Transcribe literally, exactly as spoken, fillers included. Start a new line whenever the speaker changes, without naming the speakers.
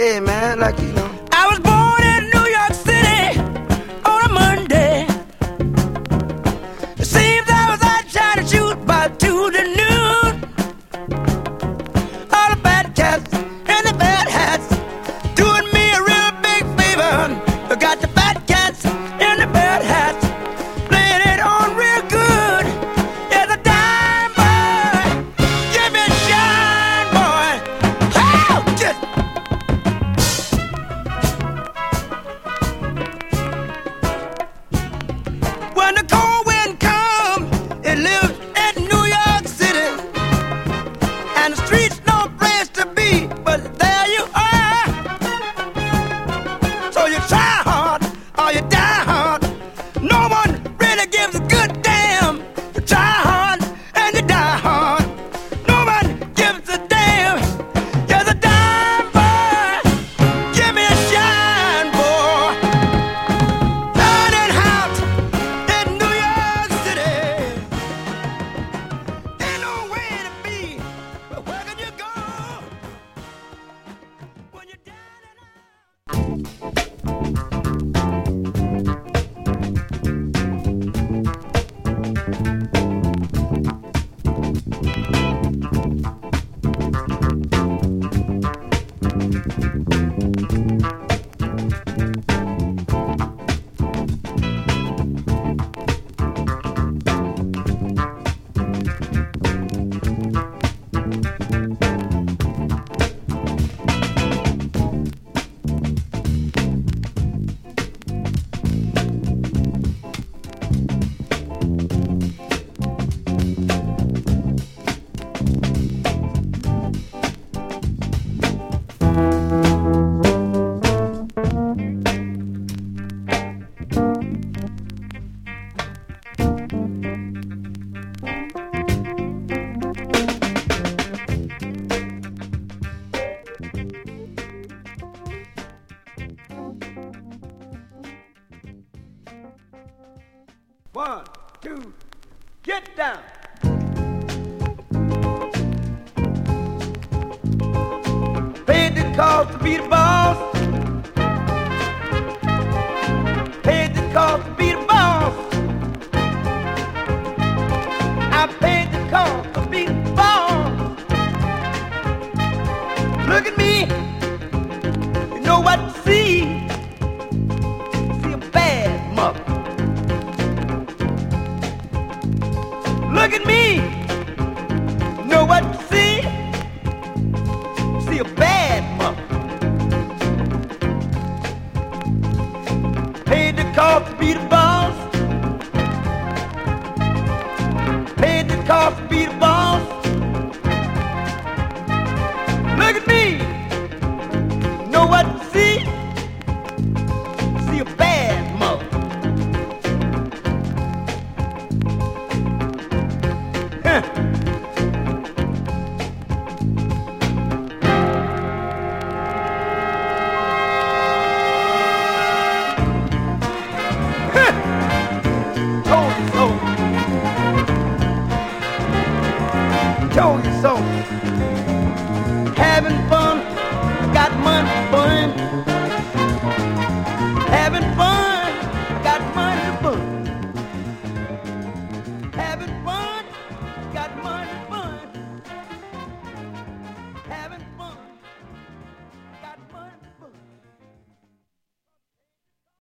Hey, man, like, you know.
I was born in New York City on a Monday. It seems I was out trying to shoot by Tuesday noon. All the bad cats and the bad hats doing me a real big favor. I got the bad cats and the bad hats playing it on real good. There's a dime boy, give me a shine, boy. Oh, just when the cold wind comes, it lives in New York City, and the streets no place to be, but there you are. So you try hard or you die hard. No one really gives a good damn. You try hard and you die hard. No one gives a damn. You're the dime boy. Give me a shine, boy. Turning out in New York City. Ain't no way to be, but where can you go when you're down and out? One, two, get down. Paid the cost to be the boss. Paid the cost to be the boss. I paid the cost to be the boss. Look at me. You know what to see. See a bad mother. Look at me, know what to see? See a bad mother. Paid the cost to be the boss. Paid the cost to be the boss. Look at me, know what to see? See a bad mother. Told you so. Having fun, got money to burn. Having fun, got money to burn. Having fun, got money.